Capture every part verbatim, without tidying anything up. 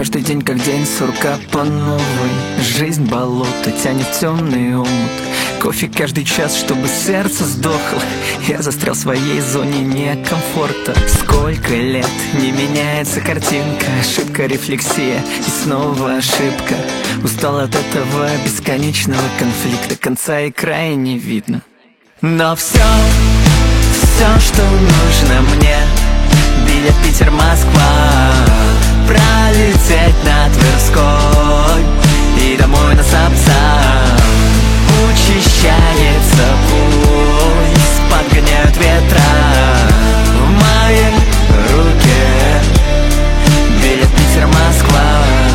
Каждый день как день сурка по новой. Жизнь болото тянет в темный омут. Кофе каждый час, чтобы сердце сдохло. Я застрял в своей зоне некомфорта. Сколько лет не меняется картинка. Ошибка, рефлексия и снова ошибка. Устал от этого бесконечного конфликта. Конца и края не видно. Но все, все, что нужно мне, билет Питер-Москва, пролететь на Тверской и домой на Сапсан. Учащается пульс, подгоняют ветра в моей руке. Билет Питер-Москва.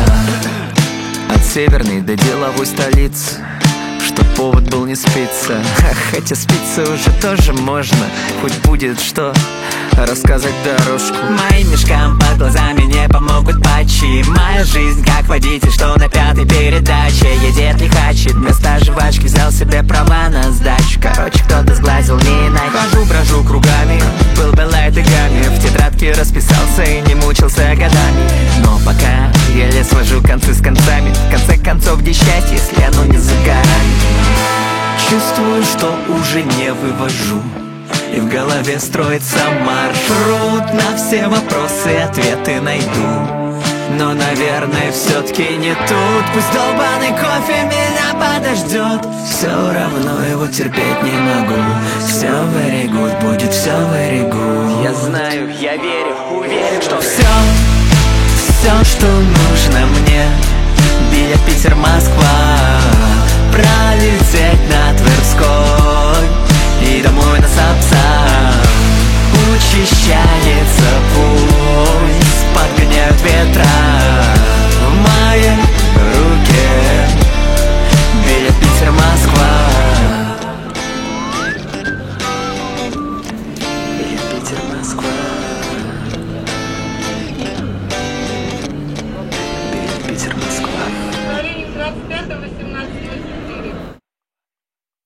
От северной до деловой столицы, чтоб повод был не спиться. Хотя спиться уже тоже можно, хоть будет что рассказать дорожку. Моим мешкам под глазами не помогут патчи. Моя жизнь как водитель, что на пятой передаче едет лихачит. Вместо жвачки взял себе права на сдачу. Короче, кто-то сглазил не иначе. Хожу, брожу кругами, был бы лайдыгами. В тетрадке расписался и не мучился годами. Но пока еле свожу концы с концами. В конце концов, где счастье, если оно не за горами? Чувствую, что уже не вывожу, и в голове строится маршрут. На все вопросы ответы найду, но, наверное, все-таки не тут. Пусть долбаный кофе меня подождет, все равно его терпеть не могу. Все very good, будет все very good. Я знаю, я верю, уверен, что все, все, что нужно мне, билет Питер-Москва, пролететь на Тверской и домой на Сапсан. Учащается пульс, подгоняют ветра в моей руке. Билет Питер-Москва. Билет Питер-Москва. Билет Питер-Москва.